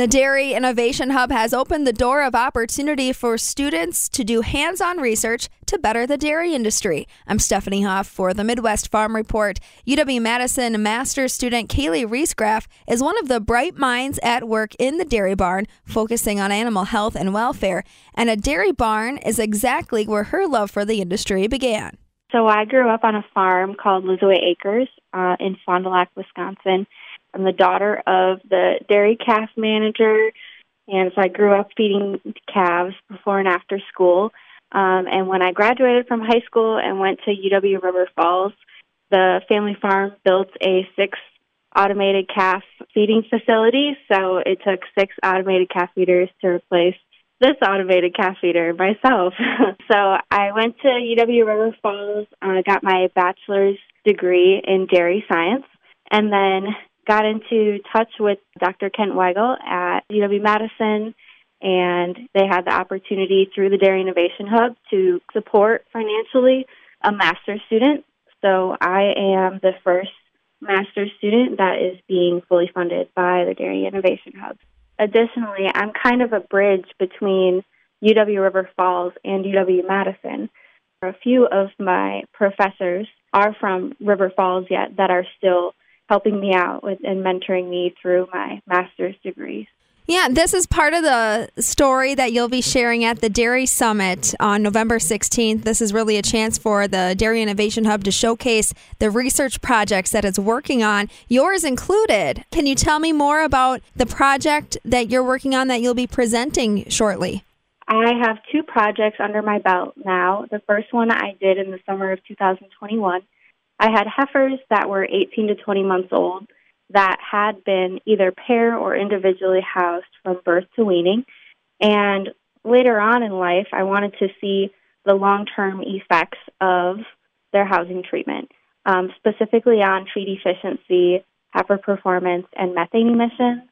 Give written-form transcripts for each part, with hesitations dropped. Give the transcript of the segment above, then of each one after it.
The Dairy Innovation Hub has opened the door of opportunity for students to do hands-on research to better the dairy industry. I'm Stephanie Hoff for the Midwest Farm Report. UW-Madison master's student Kaylee Riesgraf is one of the bright minds at work in the dairy barn, focusing on animal health and welfare. And a dairy barn is exactly where her love for the industry began. So I grew up on a farm called Lizaway Acres in Fond du Lac, Wisconsin. I'm the daughter of the dairy calf manager, and so I grew up feeding calves before and after school. And when I graduated from high school and went to UW River Falls, the family farm built a 6 automated calf feeding facility. So it took 6 automated calf feeders to replace this automated calf feeder myself. So I went to UW River Falls, got my bachelor's degree in dairy science, and then got into touch with Dr. Kent Weigel at UW-Madison, and they had the opportunity through the Dairy Innovation Hub to support financially a master's student. So I am the first master's student that is being fully funded by the Dairy Innovation Hub. Additionally, I'm kind of a bridge between UW River Falls and UW-Madison. A few of my professors are from River Falls yet that are still helping me out with and mentoring me through my master's degree. Yeah, this is part of the story that you'll be sharing at the Dairy Summit on November 16th. This is really a chance for the Dairy Innovation Hub to showcase the research projects that it's working on, yours included. Can you tell me more about the project that you're working on that you'll be presenting shortly? I have 2 projects under my belt now. The first one I did in the summer of 2021. I had heifers that were 18 to 20 months old that had been either pair or individually housed from birth to weaning. And later on in life, I wanted to see the long-term effects of their housing treatment, specifically on feed efficiency, heifer performance, and methane emissions.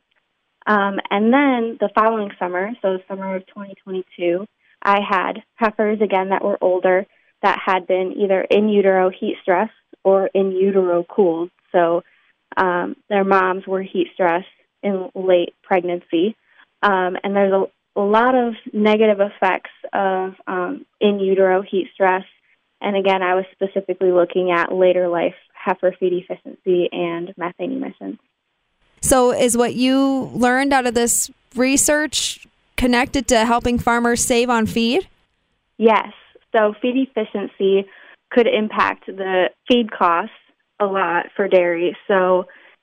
And then the following summer, so the summer of 2022, I had heifers, again, that were older that had been either in utero heat stress or in utero cooled. So their moms were heat stressed in late pregnancy. And there's a lot of negative effects of in utero heat stress. And again, I was specifically looking at later life heifer feed efficiency and methane emissions. So is what you learned out of this research connected to helping farmers save on feed? Yes. So feed efficiency could impact the feed costs a lot for dairy. So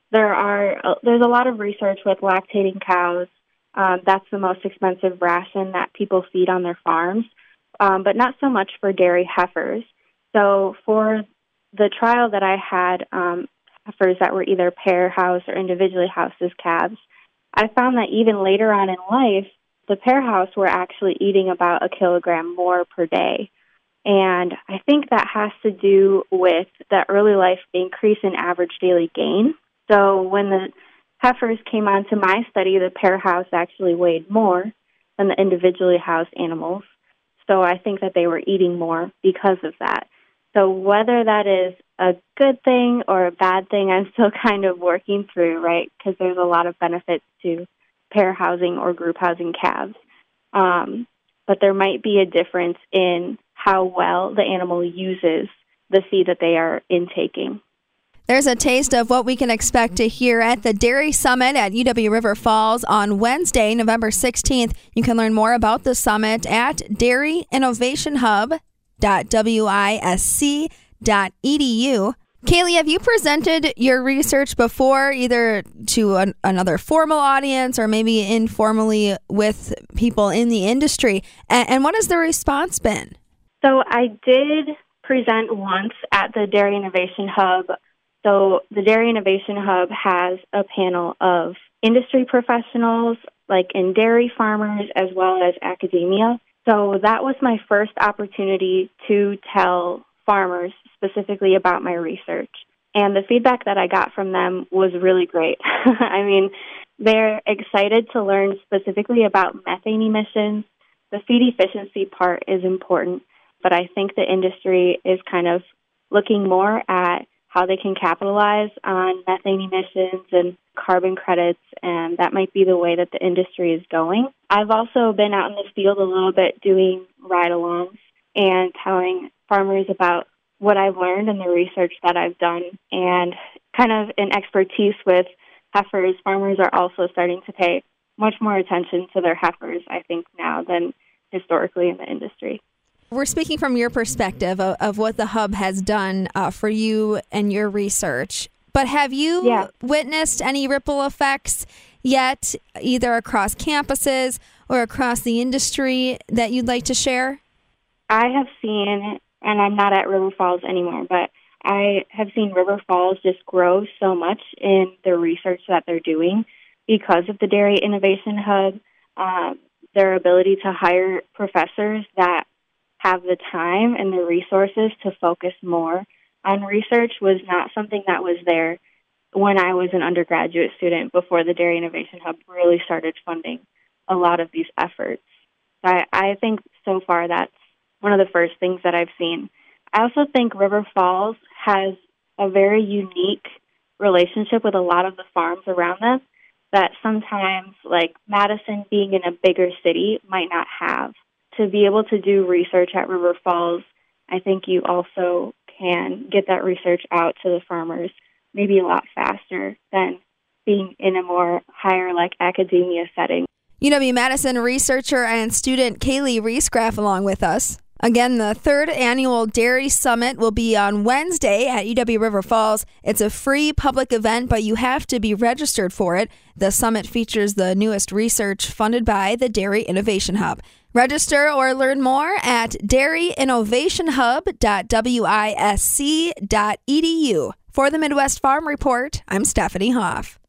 there's a lot of research with lactating cows. That's the most expensive ration that people feed on their farms, but not so much for dairy heifers. So for the trial that I had, heifers that were either pair housed or individually housed as calves, I found that even later on in life, the pair housed were actually eating about 1 kilogram more per day. And I think that has to do with the early life increase in average daily gain. So when the heifers came onto my study, the pair house actually weighed more than the individually housed animals. So I think that they were eating more because of that. So whether that is a good thing or a bad thing, I'm still kind of working through, right? Because there's a lot of benefits to pair housing or group housing calves. But there might be a difference in how well the animal uses the feed that they are intaking. There's a taste of what we can expect to hear at the Dairy Summit at UW River Falls on Wednesday, November 16th. You can learn more about the summit at dairyinnovationhub.wisc.edu. Kaylee, have you presented your research before, either to another formal audience or maybe informally with people in the industry? And what has the response been? So I did present once at the Dairy Innovation Hub. So the Dairy Innovation Hub has a panel of industry professionals, like in dairy farmers, as well as academia. So that was my first opportunity to tell farmers specifically about my research. And the feedback that I got from them was really great. I mean, they're excited to learn specifically about methane emissions. The feed efficiency part is important, but I think the industry is kind of looking more at how they can capitalize on methane emissions and carbon credits, and that might be the way that the industry is going. I've also been out in the field a little bit doing ride-alongs and telling farmers about what I've learned and the research that I've done, and kind of an expertise with heifers. Farmers are also starting to pay much more attention to their heifers, I think, now than historically in the industry. We're speaking from your perspective of what the Hub has done for you and your research. But have you witnessed any ripple effects yet, either across campuses or across the industry, that you'd like to share? I have seen, and I'm not at River Falls anymore, but I have seen River Falls just grow so much in the research that they're doing because of the Dairy Innovation Hub, their ability to hire professors that have the time and the resources to focus more on research was not something that was there when I was an undergraduate student before the Dairy Innovation Hub really started funding a lot of these efforts. I think so far that's one of the first things that I've seen. I also think River Falls has a very unique relationship with a lot of the farms around them that sometimes, like Madison being in a bigger city, might not have. To be able to do research at River Falls, I think you also can get that research out to the farmers maybe a lot faster than being in a more higher, like, academia setting. UW-Madison researcher and student Kaylee Reescraft along with us. Again, the third annual Dairy Summit will be on Wednesday at UW River Falls. It's a free public event, but you have to be registered for it. The summit features the newest research funded by the Dairy Innovation Hub. Register or learn more at dairyinnovationhub.wisc.edu. For the Midwest Farm Report, I'm Stephanie Hoff.